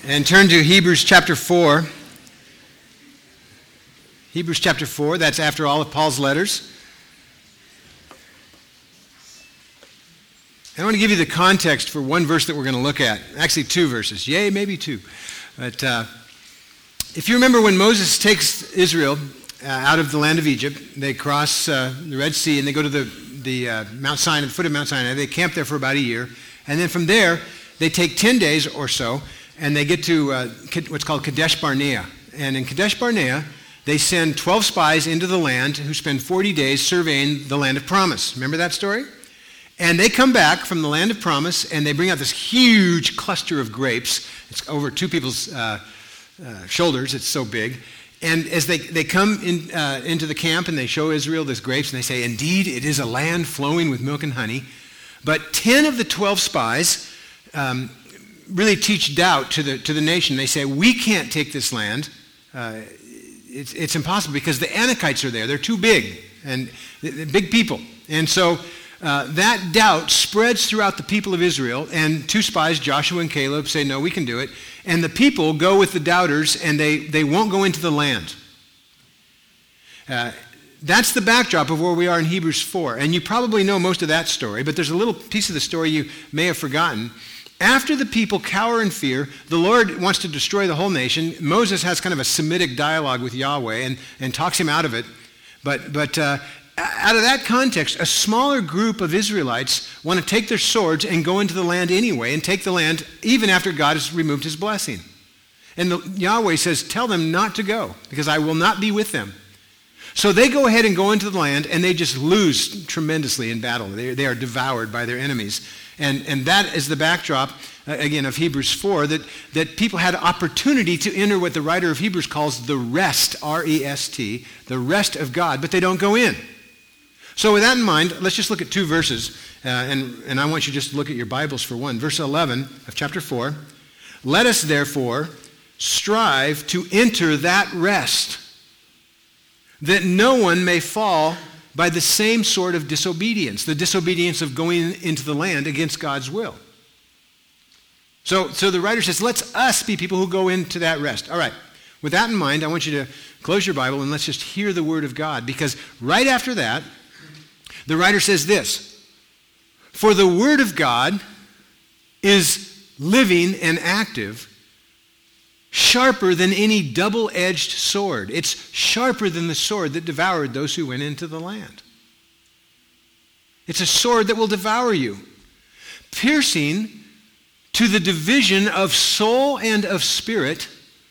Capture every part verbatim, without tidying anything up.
And turn to Hebrews chapter four. Hebrews chapter four, that's after all of Paul's letters. I want to give you the context for one verse that we're going to look at. Actually, two verses. Yay, maybe two. But uh, if you remember when Moses takes Israel uh, out of the land of Egypt, they cross uh, the Red Sea and they go to the, the uh, Mount Sinai, the foot of Mount Sinai. They camp there for about a year. And then from there, they take ten days or so, and they get to uh, what's called Kadesh Barnea. And in Kadesh Barnea, they send twelve spies into the land who spend forty days surveying the land of promise. Remember that story? And they come back from the land of promise, and they bring out this huge cluster of grapes. It's over two people's uh, uh, shoulders. It's so big. And as they, they come in, uh, into the camp, and they show Israel this grapes, and they say, indeed, it is a land flowing with milk and honey. But ten of the twelve spies um, really teach doubt to the to the nation. They say, we can't take this land. Uh, it's, it's impossible because the Anakites are there. They're too big, and they're big people. And so uh, that doubt spreads throughout the people of Israel, and two spies, Joshua and Caleb, say, no, we can do it. And the people go with the doubters, and they, they won't go into the land. Uh, That's the backdrop of where we are in Hebrews four. And you probably know most of that story, but there's a little piece of the story you may have forgotten. After the people cower in fear, the Lord wants to destroy the whole nation. Moses has kind of a Semitic dialogue with Yahweh and, and talks him out of it. But, but uh, out of that context, a smaller group of Israelites want to take their swords and go into the land anyway and take the land even after God has removed his blessing. And the, Yahweh says, tell them not to go because I will not be with them. So they go ahead and go into the land, and they just lose tremendously in battle. They, they are devoured by their enemies. And, and that is the backdrop, uh, again, of Hebrews four, that, that people had opportunity to enter what the writer of Hebrews calls the rest, R E S T, the rest of God, but they don't go in. So with that in mind, let's just look at two verses, uh, and, and I want you just to look at your Bibles for one. Verse eleven of chapter four, let us therefore strive to enter that rest, that no one may fall by the same sort of disobedience, the disobedience of going into the land against God's will. So, so the writer says, let's us be people who go into that rest. All right, with that in mind, I want you to close your Bible and let's just hear the word of God, because right after that, the writer says this, for the word of God is living and active, sharper than any double-edged sword. It's sharper than the sword that devoured those who went into the land. It's a sword that will devour you, piercing to the division of soul and of spirit,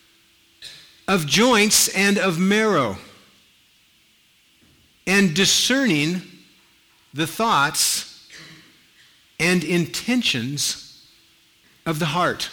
of joints and of marrow, and discerning the thoughts and intentions of the heart.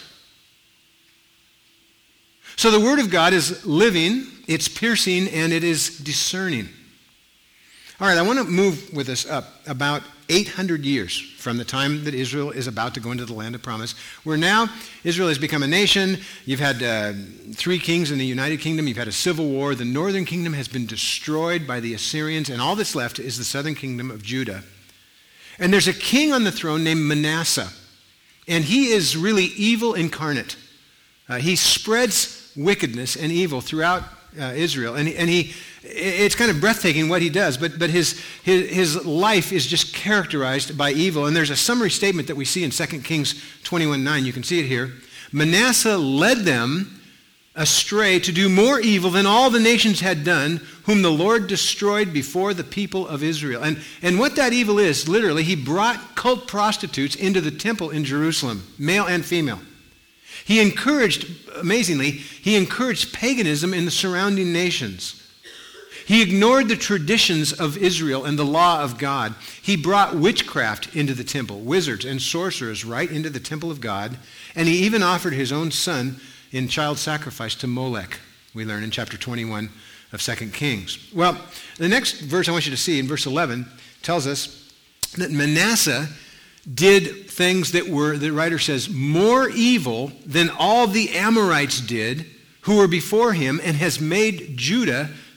So the Word of God is living, it's piercing, and it is discerning. All right, I want to move with us up about eight hundred years from the time that Israel is about to go into the land of promise, where now Israel has become a nation. You've had uh, three kings in the United Kingdom. You've had a civil war. The northern kingdom has been destroyed by the Assyrians, and all that's left is the southern kingdom of Judah. And there's a king on the throne named Manasseh, and he is really evil incarnate. Uh, he spreads wickedness and evil throughout uh, Israel, and, and he it's kind of breathtaking what he does, but, but his, his, his life is just characterized by evil. And there's a summary statement that we see in Second Kings twenty-one nine. You can see it here. Manasseh led them astray to do more evil than all the nations had done, whom the Lord destroyed before the people of Israel. And, and what that evil is, literally, he brought cult prostitutes into the temple in Jerusalem, male and female. He encouraged, amazingly, he encouraged paganism in the surrounding nations. He ignored the traditions of Israel and the law of God. He brought witchcraft into the temple, wizards and sorcerers right into the temple of God, and he even offered his own son in child sacrifice to Molech, we learn in chapter twenty-one of Second Kings. Well, the next verse I want you to see in verse eleven tells us that Manasseh did things that were, the writer says, more evil than all the Amorites did who were before him, and has made Judah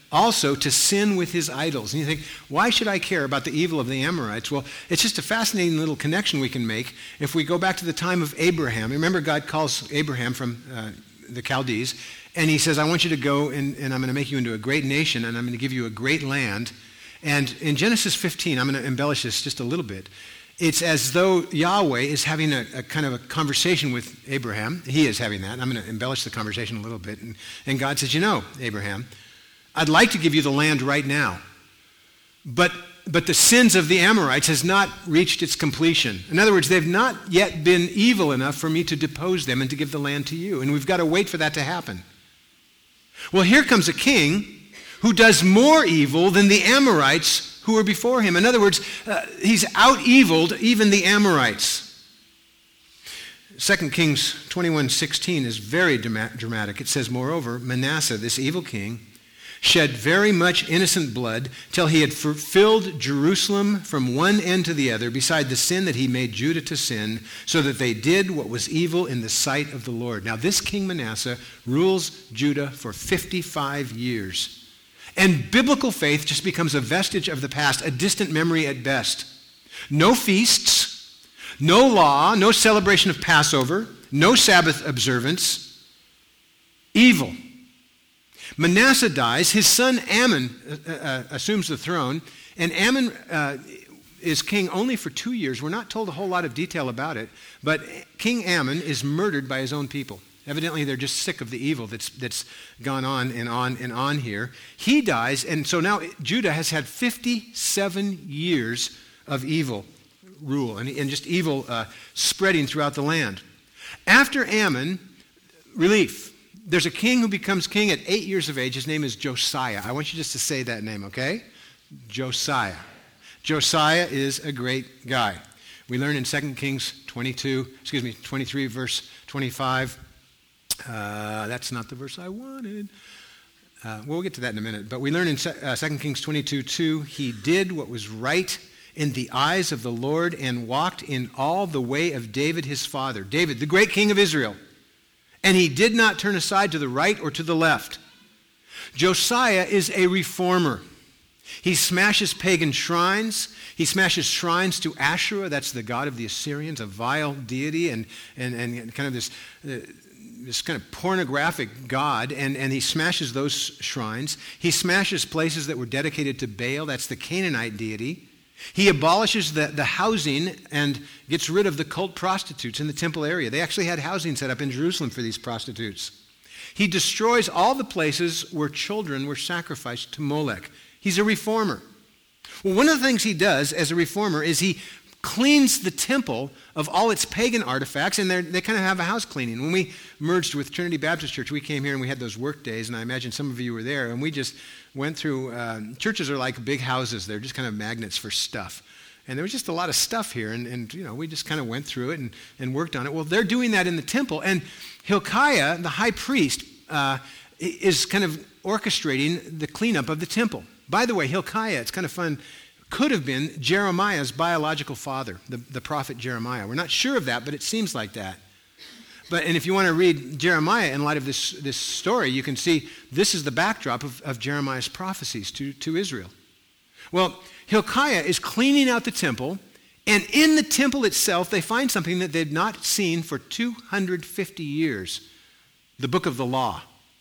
also to sin with his idols. And you think, why should I care about the evil of the Amorites? Well, it's just a fascinating little connection we can make if we go back to the time of Abraham. Remember, God calls Abraham from uh, the Chaldees, and he says, I want you to go, and, and I'm going to make you into a great nation, and I'm going to give you a great land. And in Genesis fifteen, I'm going to embellish this just a little bit. It's as though Yahweh is having a, a kind of a conversation with Abraham. He is having that. I'm going to embellish the conversation a little bit. And, and God says, you know, Abraham, I'd like to give you the land right now, but but the sins of the Amorites has not reached its completion. In other words, they've not yet been evil enough for me to depose them and to give the land to you, and we've got to wait for that to happen. Well, here comes a king who does more evil than the Amorites who were before him. In other words, uh, he's out-eviled even the Amorites. Second Kings twenty-one sixteen is very dramatic. It says, moreover, Manasseh, this evil king, shed very much innocent blood till he had fulfilled Jerusalem from one end to the other, beside the sin that he made Judah to sin, so that they did what was evil in the sight of the Lord. Now this King Manasseh rules Judah for fifty-five years. And biblical faith just becomes a vestige of the past, a distant memory at best. No feasts, no law, no celebration of Passover, no Sabbath observance. Evil. Manasseh dies, his son Amon uh, uh, assumes the throne, and Amon uh, is king only for two years. We're not told a whole lot of detail about it, but King Amon is murdered by his own people. Evidently, they're just sick of the evil that's that's gone on and on and on here. He dies, and so now Judah has had fifty-seven years of evil rule and, and just evil uh, spreading throughout the land. After Amon, relief. There's a king who becomes king at eight years of age. His name is Josiah. I want you just to say that name, okay? Josiah. Josiah is a great guy. We learn in Second Kings twenty-two, excuse me, twenty-three, verse twenty-five. Uh, that's not the verse I wanted. Uh, we'll get to that in a minute. But we learn in uh, Second Kings twenty-two two, he did what was right in the eyes of the Lord and walked in all the way of David his father. David, the great king of Israel. And he did not turn aside to the right or to the left. Josiah is a reformer. He smashes pagan shrines. He smashes shrines to Asherah. That's the god of the Assyrians, a vile deity and, and, and kind of this, uh, this kind of pornographic god. And, and he smashes those shrines. He smashes places that were dedicated to Baal. That's the Canaanite deity. He abolishes the, the housing and gets rid of the cult prostitutes in the temple area. They actually had housing set up in Jerusalem for these prostitutes. He destroys all the places where children were sacrificed to Molech. He's a reformer. Well, one of the things he does as a reformer is he cleans the temple of all its pagan artifacts, and they kind of have a house cleaning. When we merged with Trinity Baptist Church, we came here and we had those work days, and I imagine some of you were there, and we just went through, uh, churches are like big houses. They're just kind of magnets for stuff. And there was just a lot of stuff here, and, and you know, we just kind of went through it and, and worked on it. Well, they're doing that in the temple, and Hilkiah, the high priest, uh, is kind of orchestrating the cleanup of the temple. By the way, Hilkiah, it's kind of fun, could have been Jeremiah's biological father, the, the prophet Jeremiah. We're not sure of that, but it seems like that. But and if you want to read Jeremiah in light of this, this story, you can see this is the backdrop of, of Jeremiah's prophecies to, to Israel. Well, Hilkiah is cleaning out the temple, and in the temple itself, they find something that they'd not seen for two hundred fifty years, the book of the law.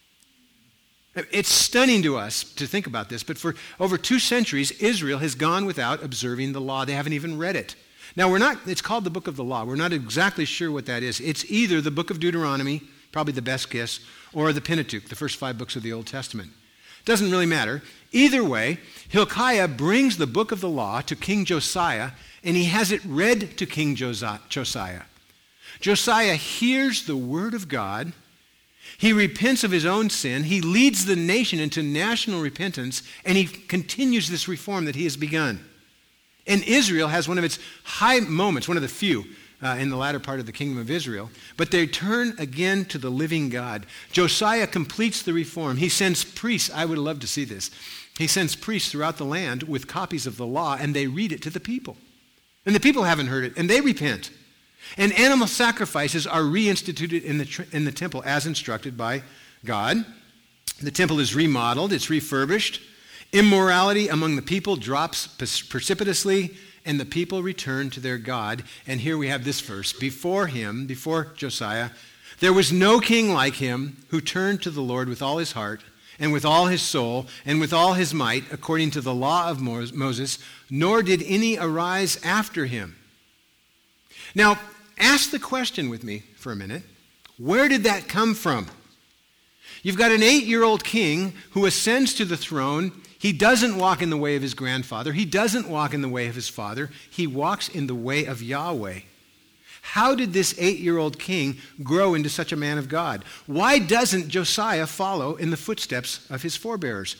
It's stunning to us to think about this, but for over two centuries, Israel has gone without observing the law. They haven't even read it. Now, we're not, it's called the book of the law. We're not exactly sure what that is. It's either the book of Deuteronomy, probably the best guess, or the Pentateuch, the first five books of the Old Testament. Doesn't really matter. Either way, Hilkiah brings the book of the law to King Josiah, and he has it read to King Josiah. Josiah hears the word of God. He repents of his own sin. He leads the nation into national repentance, and he continues this reform that he has begun. And Israel has one of its high moments, one of the few uh, in the latter part of the kingdom of Israel. But they turn again to the living God. Josiah completes the reform. He sends priests. I would love to see this. He sends priests throughout the land with copies of the law, and they read it to the people. And the people haven't heard it, and they repent. And animal sacrifices are reinstituted in the, in the temple as instructed by God. The temple is remodeled, it's refurbished. Immorality among the people drops precipitously, and the people return to their God. And here we have this verse. Before him, before Josiah, there was no king like him who turned to the Lord with all his heart and with all his soul and with all his might, according to the law of Moses, nor did any arise after him. Now, ask the question with me for a minute. Where did that come from? You've got an eight-year-old king who ascends to the throne. He doesn't walk in the way of his grandfather. He doesn't walk in the way of his father. He walks in the way of Yahweh. How did this eight-year-old king grow into such a man of God? Why doesn't Josiah follow in the footsteps of his forebears?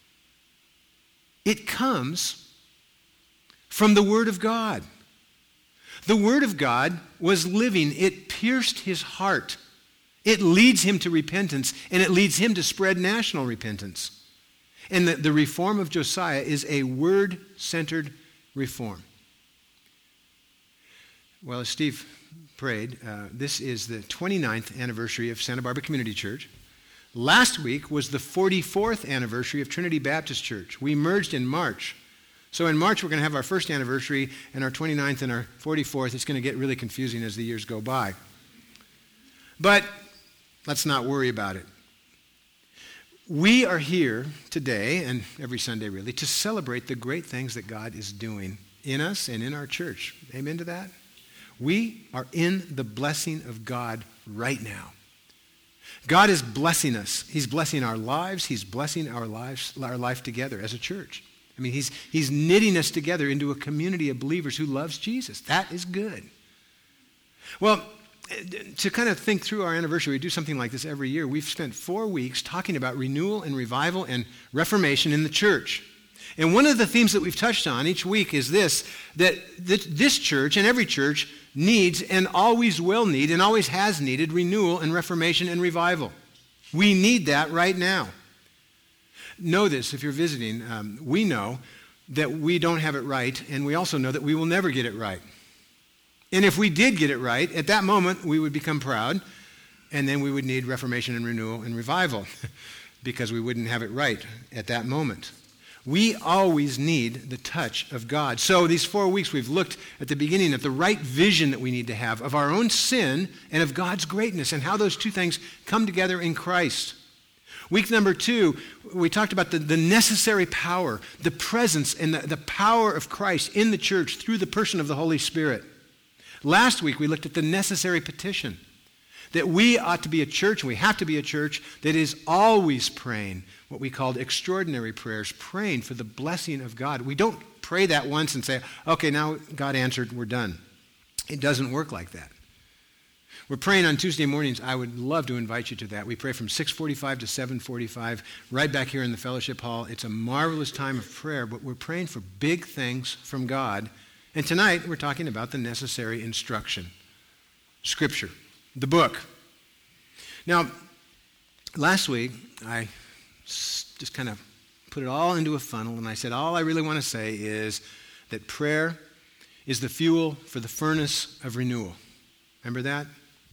It comes from the Word of God. The Word of God was living. It pierced his heart. It leads him to repentance, and it leads him to spread national repentance. And the, the reform of Josiah is a word-centered reform. Well, as Steve prayed, uh, this is the twenty-ninth anniversary of Santa Barbara Community Church. Last week was the forty-fourth anniversary of Trinity Baptist Church. We merged in March. So in March, we're going to have our first anniversary, and our twenty-ninth and our forty-fourth. It's going to get really confusing as the years go by. But let's not worry about it. We are here today, and every Sunday really, to celebrate the great things that God is doing in us and in our church. Amen to that? We are in the blessing of God right now. God is blessing us. He's blessing our lives. He's blessing our lives, our life together as a church. I mean, he's, he's knitting us together into a community of believers who loves Jesus. That is good. Well, to kind of think through our anniversary, we do something like this every year. We've spent four weeks talking about renewal and revival and reformation in the church. And one of the themes that we've touched on each week is this, that this church and every church needs and always will need and always has needed renewal and reformation and revival. We need that right now. Know this, if you're visiting, um, we know that we don't have it right, and we also know that we will never get it right. And if we did get it right, at that moment we would become proud, and then we would need reformation and renewal and revival because we wouldn't have it right at that moment. We always need the touch of God. So these four weeks we've looked at the beginning at the right vision that we need to have of our own sin and of God's greatness and how those two things come together in Christ. Week number two, we talked about the, the necessary power, the presence and the, the power of Christ in the church through the person of the Holy Spirit. Last week we looked at the necessary petition, that we ought to be a church, and we have to be a church that is always praying, what we called extraordinary prayers, praying for the blessing of God. We don't pray that once and say, okay, now God answered, we're done. It doesn't work like that. We're praying on Tuesday mornings. I would love to invite you to that. We pray from six forty-five to seven forty-five, right back here in the fellowship hall. It's a marvelous time of prayer, but we're praying for big things from God. And tonight, we're talking about the necessary instruction, Scripture, the book. Now, last week, I just kind of put it all into a funnel, and I said, all I really want to say is that prayer is the fuel for the furnace of renewal. Remember that?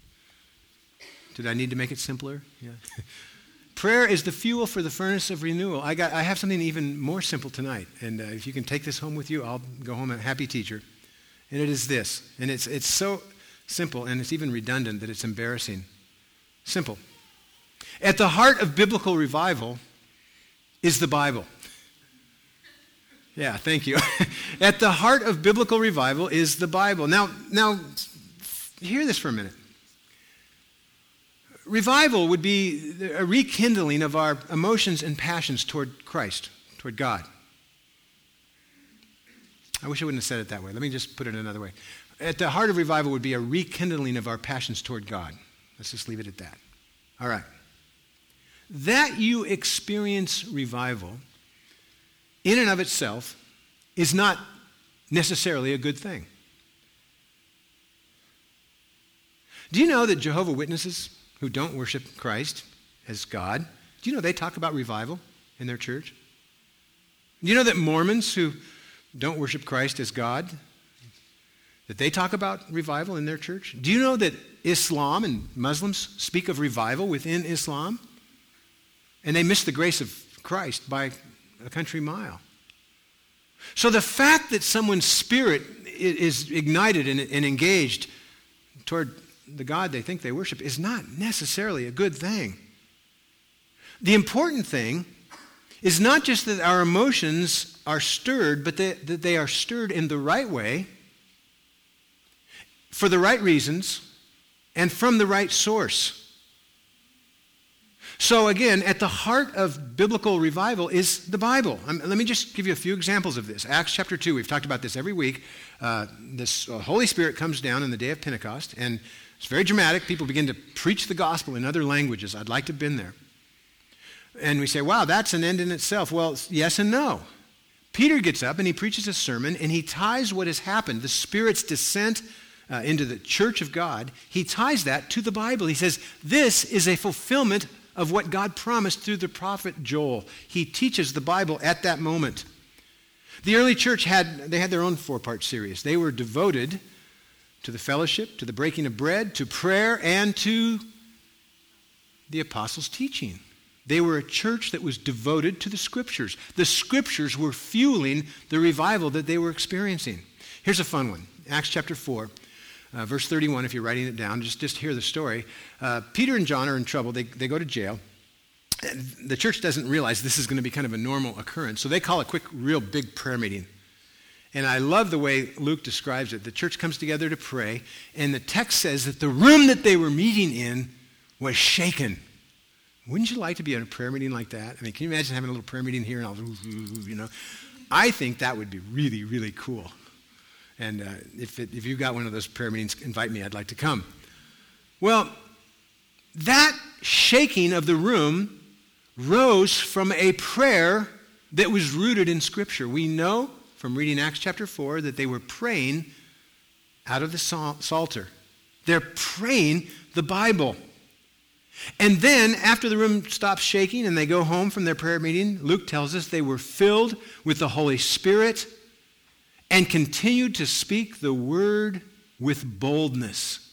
Did I need to make it simpler? Yeah. Prayer is the fuel for the furnace of renewal. I got. I have something even more simple tonight, and uh, if you can take this home with you, I'll go home a happy teacher. And it is this, and it's it's so simple, and it's even redundant that it's embarrassing. Simple. At the heart of biblical revival is the Bible. Yeah, thank you. At the heart of biblical revival is the Bible. Now, now, hear this for a minute. Revival would be a rekindling of our emotions and passions toward Christ, toward God. I wish I wouldn't have said it that way. Let me just put it another way. At the heart of revival would be a rekindling of our passions toward God. Let's just leave it at that. All right. That you experience revival in and of itself is not necessarily a good thing. Do you know that Jehovah's Witnesses who don't worship Christ as God, do you know they talk about revival in their church? Do you know that Mormons who don't worship Christ as God, that they talk about revival in their church? Do you know that Islam and Muslims speak of revival within Islam? And they miss the grace of Christ by a country mile. So the fact that someone's spirit is ignited and, and engaged toward the God they think they worship is not necessarily a good thing. The important thing is not just that our emotions are stirred, but that, that they are stirred in the right way, for the right reasons, and from the right source. So again, at the heart of biblical revival is the Bible. Um, let me just give you a few examples of this. Acts chapter two, we've talked about this every week. Uh, this uh, Holy Spirit comes down on the day of Pentecost, and it's very dramatic. People begin to preach the gospel in other languages. I'd like to have been there. And we say, wow, that's an end in itself. Well, yes and no. Peter gets up and he preaches a sermon, and he ties what has happened, the Spirit's descent uh, into the church of God, he ties that to the Bible. He says, this is a fulfillment of what God promised through the prophet Joel. He teaches the Bible at that moment. The early church had, they had their own four-part series. They were devoted to the fellowship, to the breaking of bread, to prayer, and to the apostles' teaching. They were a church that was devoted to the Scriptures. The Scriptures were fueling the revival that they were experiencing. Here's a fun one. Acts chapter four, uh, verse thirty-one, if you're writing it down, just, just hear the story. Uh, Peter and John are in trouble. They, they go to jail. And the church doesn't realize this is going to be kind of a normal occurrence, so they call a quick, real big prayer meeting. And I love the way Luke describes it. The church comes together to pray, and the text says that the room that they were meeting in was shaken. Wouldn't you like to be in a prayer meeting like that? I mean, can you imagine having a little prayer meeting here and all, you know? I think that would be really, really cool. And uh, if, it, if you've got one of those prayer meetings, invite me. I'd like to come. Well, that shaking of the room rose from a prayer that was rooted in Scripture. We know from reading Acts chapter four that they were praying out of the Psalter. They're praying the Bible. And then, after the room stops shaking and they go home from their prayer meeting, Luke tells us they were filled with the Holy Spirit and continued to speak the word with boldness.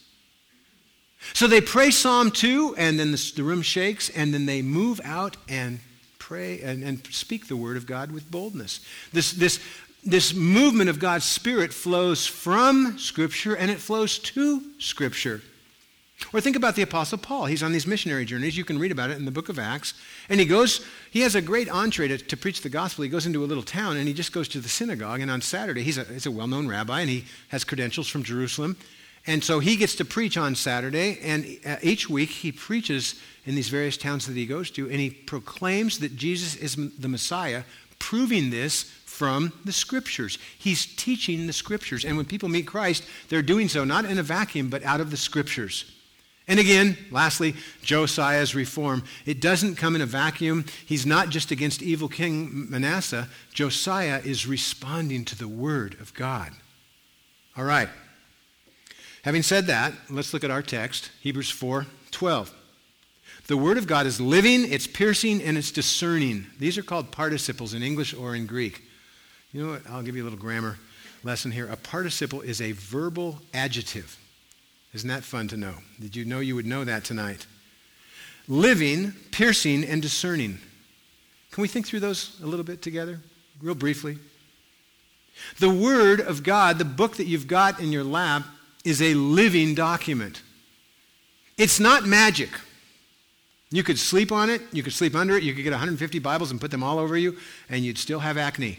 So they pray Psalm two, and then the, the room shakes, and then they move out and pray and, and speak the word of God with boldness. This, this, this movement of God's Spirit flows from Scripture, and it flows to Scripture. Or think about the Apostle Paul. He's on these missionary journeys. You can read about it in the book of Acts. And he goes, he has a great entree to, to preach the gospel. He goes into a little town, and he just goes to the synagogue. And on Saturday, he's a, he's a well-known rabbi, and he has credentials from Jerusalem. And so he gets to preach on Saturday, and each week he preaches in these various towns that he goes to, and he proclaims that Jesus is the Messiah, proving this from the Scriptures. He's teaching the Scriptures. And when people meet Christ, they're doing so not in a vacuum, but out of the Scriptures. And again, lastly, Josiah's reform. It doesn't come in a vacuum. He's not just against evil King Manasseh. Josiah is responding to the Word of God. All right. Having said that, let's look at our text, Hebrews four twelve. The Word of God is living, it's piercing, and it's discerning. These are called participles in English or in Greek. You know what? I'll give you a little grammar lesson here. A participle is a verbal adjective. Isn't that fun to know? Did you know you would know that tonight? Living, piercing, and discerning. Can we think through those a little bit together, real briefly? The Word of God, the book that you've got in your lap, is a living document. It's not magic. You could sleep on it, you could sleep under it, you could get one hundred fifty Bibles and put them all over you, and you'd still have acne.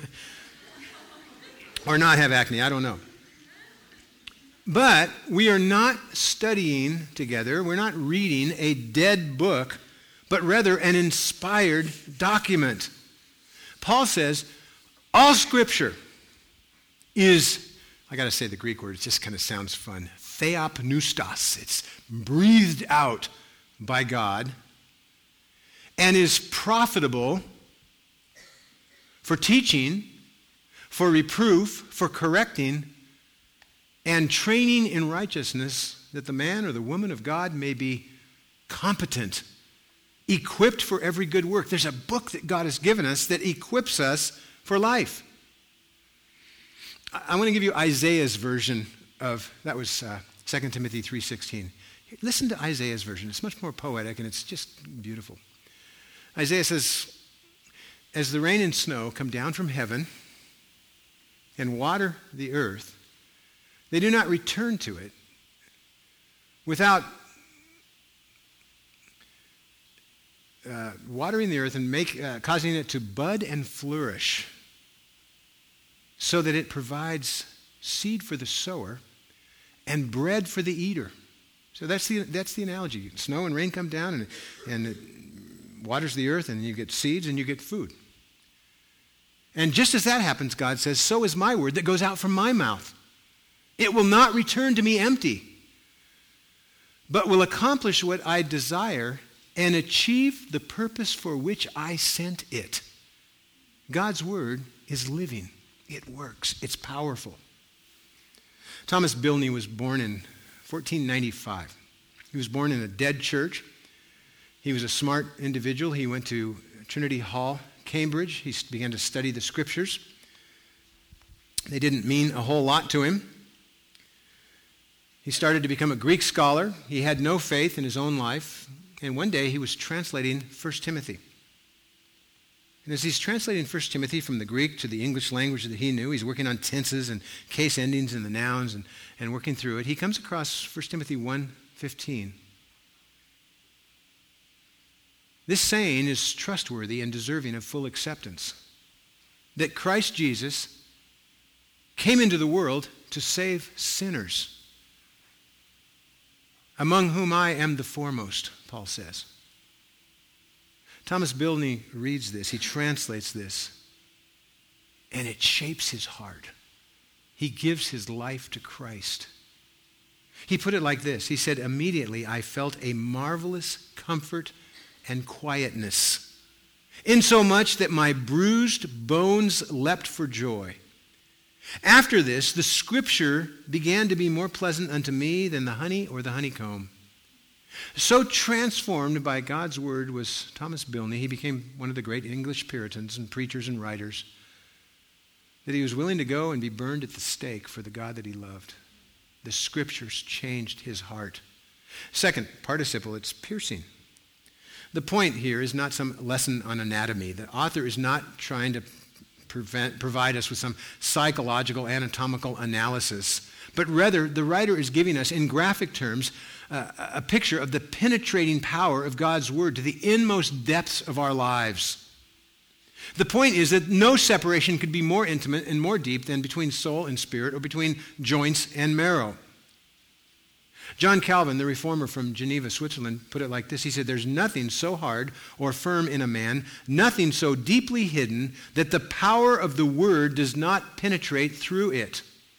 Or not have acne, I don't know. But we are not studying together, we're not reading a dead book, but rather an inspired document. Paul says, all Scripture is, I got to say the Greek word, it just kind of sounds fun, theopneustos. It's breathed out by God and is profitable for teaching, for reproof, for correcting, and training in righteousness, that the man or the woman of God may be competent, equipped for every good work. There's a book that God has given us that equips us for life. I want to give you Isaiah's version of, that was uh, Second Timothy three sixteen. Listen to Isaiah's version. It's much more poetic, and it's just beautiful. Isaiah says, as the rain and snow come down from heaven and water the earth, they do not return to it without uh, watering the earth and make, uh, causing it to bud and flourish so that it provides seed for the sower and bread for the eater. So that's the that's the analogy. Snow and rain come down and, and it waters the earth, and you get seeds and you get food. And just as that happens, God says, so is my word that goes out from my mouth. It will not return to me empty, but will accomplish what I desire and achieve the purpose for which I sent it. God's word is living. It works. It's powerful. Thomas Bilney was born in fourteen ninety-five. He was born in a dead church. He was a smart individual. He went to Trinity Hall, Cambridge. He began to study the scriptures. They didn't mean a whole lot to him. He started to become a Greek scholar. He had no faith in his own life. And one day he was translating First Timothy. And as he's translating First Timothy from the Greek to the English language that he knew, he's working on tenses and case endings and the nouns and, and working through it, he comes across First Timothy one fifteen. This saying is trustworthy and deserving of full acceptance, that Christ Jesus came into the world to save sinners, among whom I am the foremost, Paul says. Thomas Bilney reads this, he translates this, and it shapes his heart. He gives his life to Christ. He put it like this. He said, immediately I felt a marvelous comfort and quietness, insomuch that my bruised bones leapt for joy. After this, the scripture began to be more pleasant unto me than the honey or the honeycomb. So transformed by God's word was Thomas Bilney, he became one of the great English Puritans and preachers and writers, that he was willing to go and be burned at the stake for the God that he loved. The scriptures changed his heart. Second participle, it's piercing. The point here is not some lesson on anatomy. The author is not trying to prevent, provide us with some psychological, anatomical analysis, but rather the writer is giving us, in graphic terms, uh, a picture of the penetrating power of God's word to the inmost depths of our lives. The point is that no separation could be more intimate and more deep than between soul and spirit, or between joints and marrow. John Calvin, the reformer from Geneva, Switzerland, put it like this. He said, there's nothing so hard or firm in a man, nothing so deeply hidden, that the power of the word does not penetrate through it.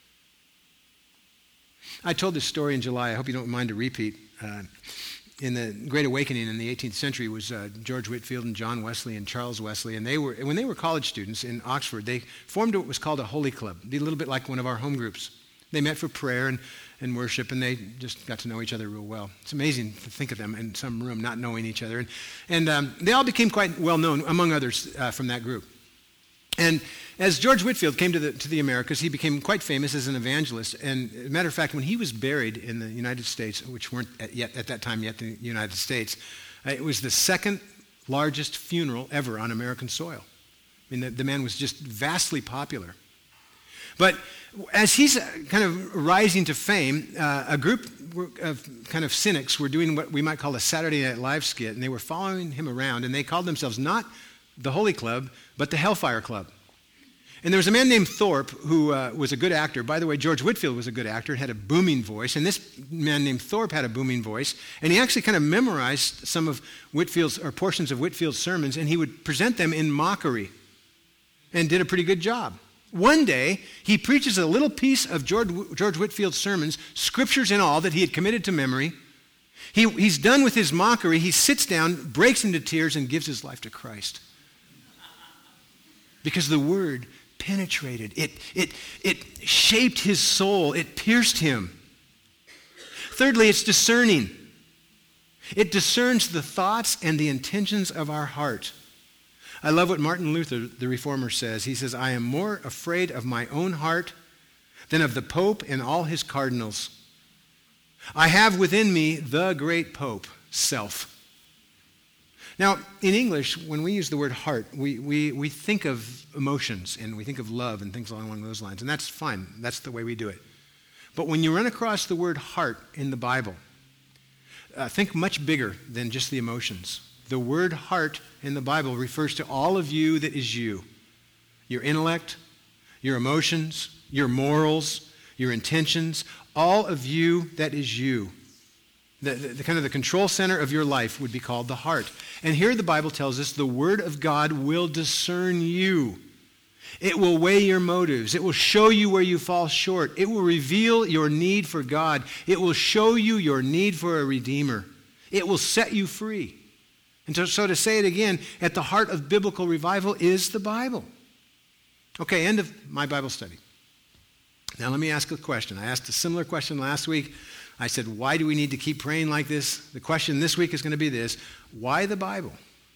I told this story in July. I hope you don't mind a repeat. Uh, in the Great Awakening in the eighteenth century was uh, George Whitefield and John Wesley and Charles Wesley. And they were, when they were college students in Oxford, they formed what was called a holy club. It'd be a little bit like one of our home groups. They met for prayer and, and worship, and they just got to know each other real well. It's amazing to think of them in some room not knowing each other. And, and um, they all became quite well known, among others, uh, from that group. And as George Whitefield came to the, to the Americas, he became quite famous as an evangelist. And as a matter of fact, when he was buried in the United States, which weren't at, yet at that time yet the United States, uh, it was the second largest funeral ever on American soil. I mean, the, the man was just vastly popular. But as he's kind of rising to fame, uh, a group of kind of cynics were doing what we might call a Saturday Night Live skit, and they were following him around, and they called themselves not the Holy Club, but the Hellfire Club. And there was a man named Thorpe who uh, was a good actor. By the way, George Whitefield was a good actor and had a booming voice, and this man named Thorpe had a booming voice, and he actually kind of memorized some of Whitefield's, or portions of Whitefield's sermons, and he would present them in mockery, and did a pretty good job. One day, he preaches a little piece of George, George Whitefield's sermons, scriptures and all, that he had committed to memory. He, he's done with his mockery. He sits down, breaks into tears, and gives his life to Christ. Because the word penetrated. It, it, it shaped his soul. It pierced him. Thirdly, it's discerning. It discerns the thoughts and the intentions of our heart. I love what Martin Luther, the reformer, says. He says, I am more afraid of my own heart than of the Pope and all his cardinals. I have within me the great Pope, self. Now, in English, when we use the word heart, we, we, we think of emotions and we think of love and things along those lines, and that's fine. That's the way we do it. But when you run across the word heart in the Bible, uh, think much bigger than just the emotions. The word heart in the Bible refers to all of you that is you. Your intellect, your emotions, your morals, your intentions, all of you that is you. The, the, the kind of the control center of your life would be called the heart. And here the Bible tells us the Word of God will discern you. It will weigh your motives. It will show you where you fall short. It will reveal your need for God. It will show you your need for a Redeemer. It will set you free. And so, so to say it again, at the heart of biblical revival is the Bible. Okay, end of my Bible study. Now let me ask a question. I asked a similar question last week. I said, why do we need to keep praying like this? The question this week is going to be this: why the Bible?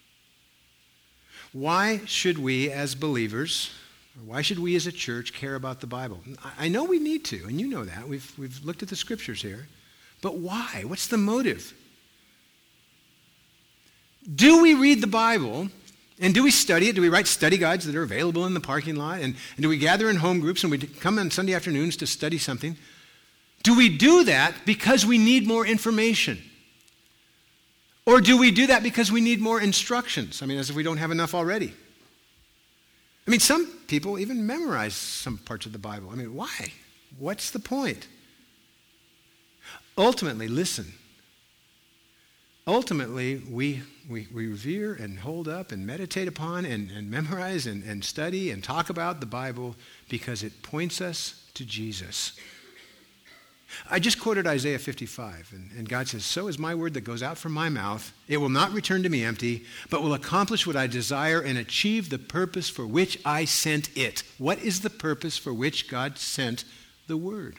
Why should we as believers, or why should we as a church care about the Bible? I know we need to, and you know that. We've, we've looked at the scriptures here. But why? What's the motive? Do we read the Bible, and do we study it? Do we write study guides that are available in the parking lot? And, and do we gather in home groups and we come on Sunday afternoons to study something? Do we do that because we need more information? Or do we do that because we need more instructions? I mean, as if we don't have enough already. I mean, some people even memorize some parts of the Bible. I mean, why? What's the point? Ultimately, listen. Ultimately, we, we, we revere and hold up and meditate upon and, and memorize and, and study and talk about the Bible because it points us to Jesus. I just quoted Isaiah fifty-five, and, and God says, "So is my word that goes out from my mouth. It will not return to me empty, but will accomplish what I desire and achieve the purpose for which I sent it." What is the purpose for which God sent the word?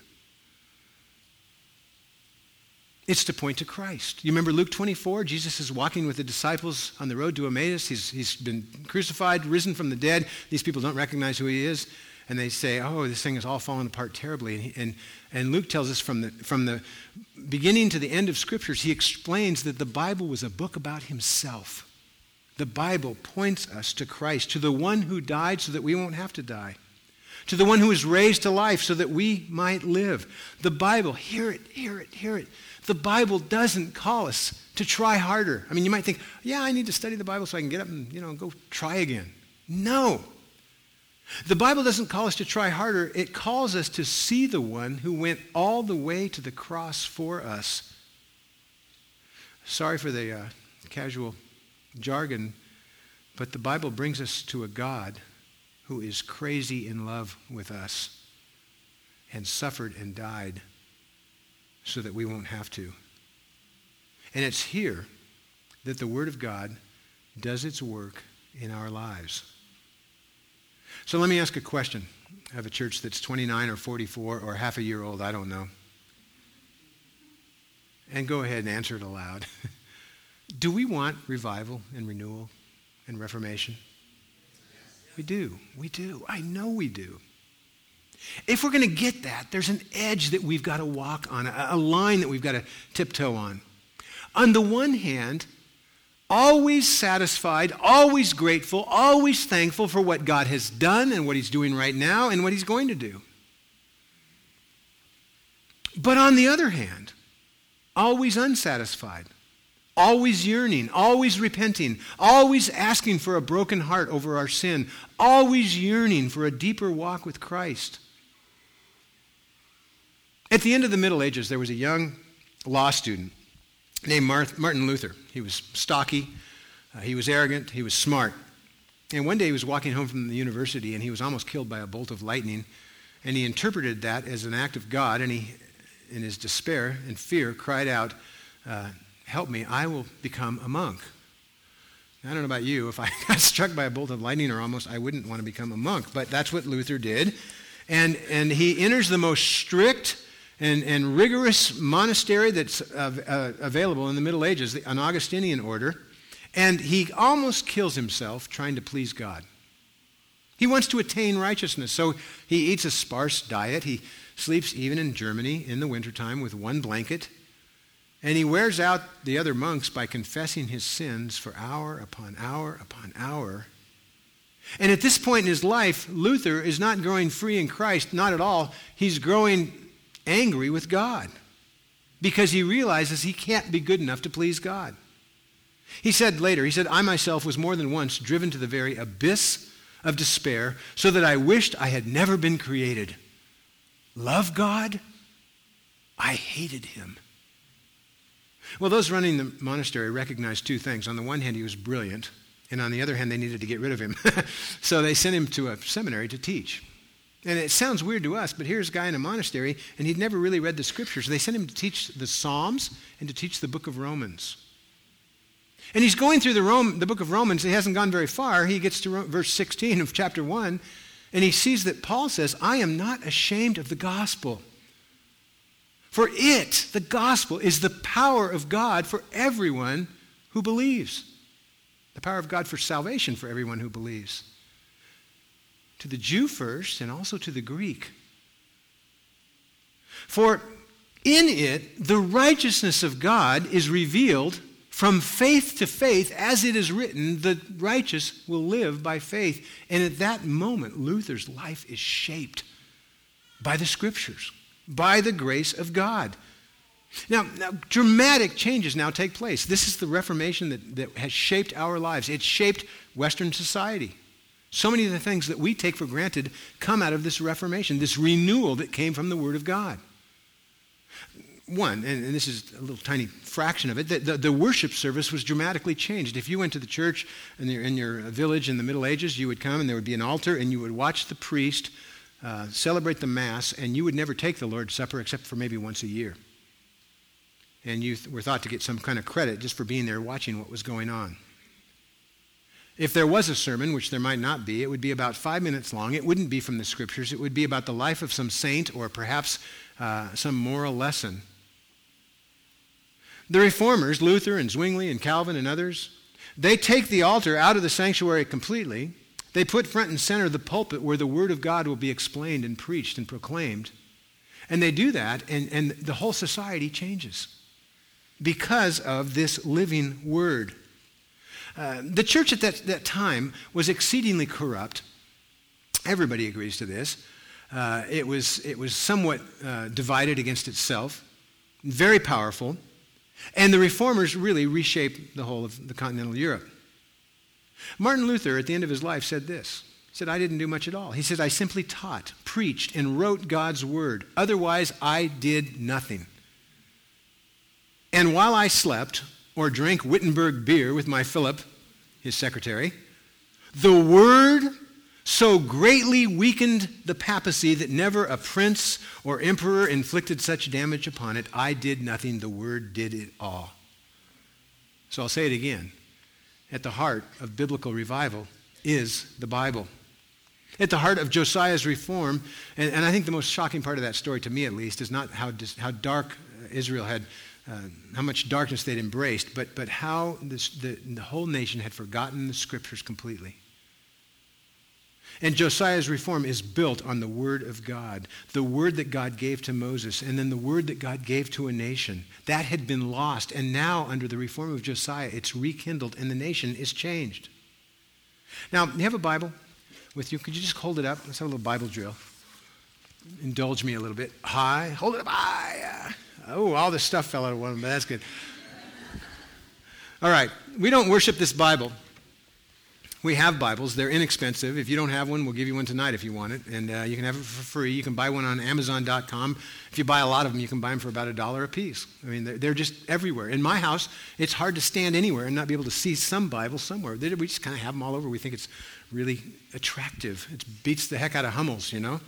It's to point to Christ. You remember Luke twenty-four? Jesus is walking with the disciples on the road to Emmaus. He's, he's been crucified, risen from the dead. These people don't recognize who he is. And they say, oh, this thing has all fallen apart terribly. And, he, and, and Luke tells us from the, from the beginning to the end of Scriptures, he explains that the Bible was a book about himself. The Bible points us to Christ, to the one who died so that we won't have to die, to the one who was raised to life so that we might live. The Bible, hear it, hear it, hear it. The Bible doesn't call us to try harder. I mean, you might think, yeah, I need to study the Bible so I can get up and, you know, go try again. No. The Bible doesn't call us to try harder. It calls us to see the one who went all the way to the cross for us. Sorry for the uh, casual jargon, but the Bible brings us to a God who is crazy in love with us and suffered and died so that we won't have to. And it's here that the Word of God does its work in our lives. So let me ask a question. I have a church that's twenty-nine or forty-four or half a year old, I don't know. And go ahead and answer it aloud. Do we want revival and renewal and reformation? We do. We do. I know we do. If we're going to get that, there's an edge that we've got to walk on, a, a line that we've got to tiptoe on. On the one hand, always satisfied, always grateful, always thankful for what God has done and what he's doing right now and what he's going to do. But on the other hand, always unsatisfied, always yearning, always repenting, always asking for a broken heart over our sin, always yearning for a deeper walk with Christ. At the end of the Middle Ages, there was a young law student named Martin Luther. He was stocky, uh, he was arrogant, he was smart. And one day he was walking home from the university and he was almost killed by a bolt of lightning. And he interpreted that as an act of God, and he, in his despair and fear, cried out, uh, help me, I will become a monk. I don't know about you, if I got struck by a bolt of lightning or almost, I wouldn't want to become a monk. But that's what Luther did. And, and he enters the most strict and, and rigorous monastery that's uh, uh, available in the Middle Ages, the, an Augustinian order, and he almost kills himself trying to please God. He wants to attain righteousness, so he eats a sparse diet. He sleeps even in Germany in the wintertime with one blanket. And he wears out the other monks by confessing his sins for hour upon hour upon hour. And at this point in his life, Luther is not growing free in Christ, not at all. He's growing angry with God because he realizes he can't be good enough to please God. He said later, he said, I myself was more than once driven to the very abyss of despair so that I wished I had never been created. Love God? I hated him. Well, those running the monastery recognized two things. On the one hand, he was brilliant, and on the other hand, they needed to get rid of him. So they sent him to a seminary to teach. And it sounds weird to us, but here's a guy in a monastery, and he'd never really read the scriptures. They sent him to teach the Psalms and to teach the book of Romans. And he's going through the, Rome, the book of Romans. He hasn't gone very far. He gets to verse sixteen of chapter one, and he sees that Paul says, I am not ashamed of the gospel. For it, the gospel, is the power of God for everyone who believes. The power of God for salvation for everyone who believes. To the Jew first, and also to the Greek. For in it, the righteousness of God is revealed from faith to faith, as it is written, the righteous will live by faith. And at that moment, Luther's life is shaped by the scriptures, by the grace of God. Now, now, dramatic changes now take place. This is the Reformation that, that has shaped our lives. It's shaped Western society. So many of the things that we take for granted come out of this Reformation, this renewal that came from the Word of God. One, and, and this is a little tiny fraction of it, the, the, the worship service was dramatically changed. If you went to the church in your, in your village in the Middle Ages, you would come and there would be an altar and you would watch the priest uh, celebrate the Mass, and you would never take the Lord's Supper except for maybe once a year. And you th- were thought to get some kind of credit just for being there watching what was going on. If there was a sermon, which there might not be, it would be about five minutes long. It wouldn't be from the scriptures. It would be about the life of some saint or perhaps uh, some moral lesson. The reformers, Luther and Zwingli and Calvin and others, they take the altar out of the sanctuary completely. They put front and center the pulpit where the Word of God will be explained and preached and proclaimed. And they do that, and, and the whole society changes because of this living Word. Uh, the church at that, that time was exceedingly corrupt. Everybody agrees to this. Uh, it was, it was somewhat uh, divided against itself, very powerful. And the reformers really reshaped the whole of the continental Europe. Martin Luther, at the end of his life, said this. He said, I didn't do much at all. He said, I simply taught, preached, and wrote God's word. Otherwise, I did nothing. And while I slept or drank Wittenberg beer with my Philip, his secretary, the word so greatly weakened the papacy that never a prince or emperor inflicted such damage upon it. I did nothing. The word did it all. So I'll say it again. At the heart of biblical revival is the Bible. At the heart of Josiah's reform, and, and I think the most shocking part of that story, to me at least, is not how, dis, how dark Israel had, uh, how much darkness they'd embraced, but, but how this, the, the whole nation had forgotten the scriptures completely. And Josiah's reform is built on the Word of God, the Word that God gave to Moses, and then the Word that God gave to a nation. That had been lost, and now under the reform of Josiah, it's rekindled, and the nation is changed. Now, you have a Bible with you? Could you just hold it up? Let's have a little Bible drill. Indulge me a little bit. High. Hold it up high. Oh, all this stuff fell out of one of them, but that's good. All right. We don't worship this Bible. We have Bibles. They're inexpensive. If you don't have one, we'll give you one tonight if you want it. And uh, you can have it for free. You can buy one on Amazon dot com. If you buy a lot of them, you can buy them for about a dollar a piece. I mean, they're, they're just everywhere. In my house, it's hard to stand anywhere and not be able to see some Bible somewhere. They, we just kind of have them all over. We think it's really attractive. It beats the heck out of Hummels, you know.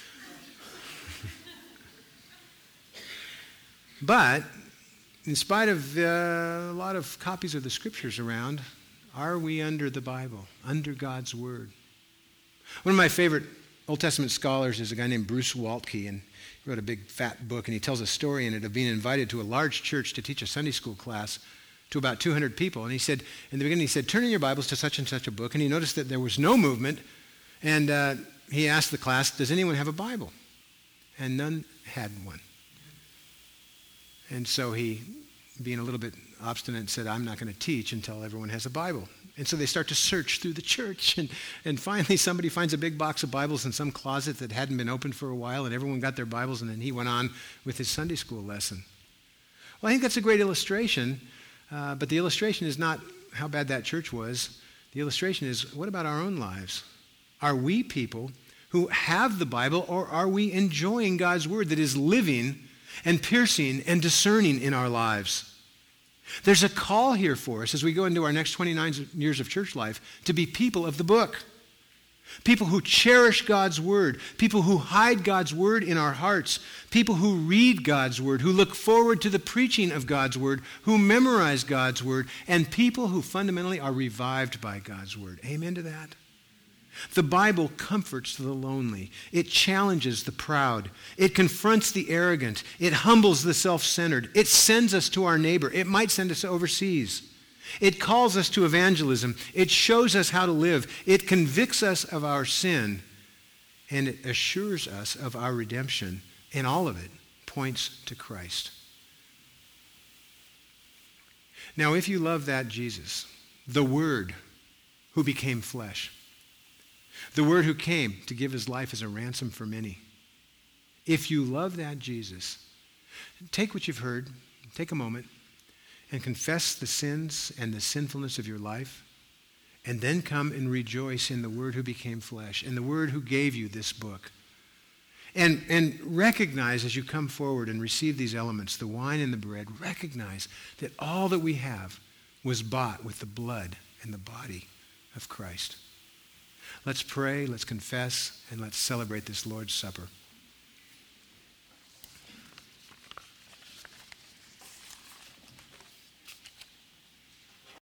But in spite of uh, a lot of copies of the scriptures around, are we under the Bible, under God's Word? One of my favorite Old Testament scholars is a guy named Bruce Waltke, and he wrote a big fat book, and he tells a story in it of being invited to a large church to teach a Sunday school class to about two hundred people. And he said, in the beginning, he said, turn in your Bibles to such and such a book, and he noticed that there was no movement, and uh, he asked the class, does anyone have a Bible? And none had one. And so he being a little bit obstinate, said, I'm not going to teach until everyone has a Bible. And so they start to search through the church, and, and finally somebody finds a big box of Bibles in some closet that hadn't been opened for a while, and everyone got their Bibles, and then he went on with his Sunday school lesson. Well, I think that's a great illustration, uh, but the illustration is not how bad that church was. The illustration is, what about our own lives? Are we people who have the Bible, or are we enjoying God's word that is living and piercing and discerning in our lives? There's a call here for us as we go into our next twenty-nine years of church life to be people of the book. People who cherish God's word. People who hide God's word in our hearts. People who read God's word, who look forward to the preaching of God's word, who memorize God's word, and people who fundamentally are revived by God's word. Amen to that? The Bible comforts the lonely. It challenges the proud. It confronts the arrogant. It humbles the self-centered. It sends us to our neighbor. It might send us overseas. It calls us to evangelism. It shows us how to live. It convicts us of our sin. And it assures us of our redemption. And all of it points to Christ. Now, if you love that Jesus, the Word who became flesh, the Word who came to give his life as a ransom for many. If you love that Jesus, take what you've heard, take a moment, and confess the sins and the sinfulness of your life, and then come and rejoice in the Word who became flesh, and the Word who gave you this book. And, and recognize as you come forward and receive these elements, the wine and the bread, recognize that all that we have was bought with the blood and the body of Christ. Let's pray, let's confess, and let's celebrate this Lord's Supper.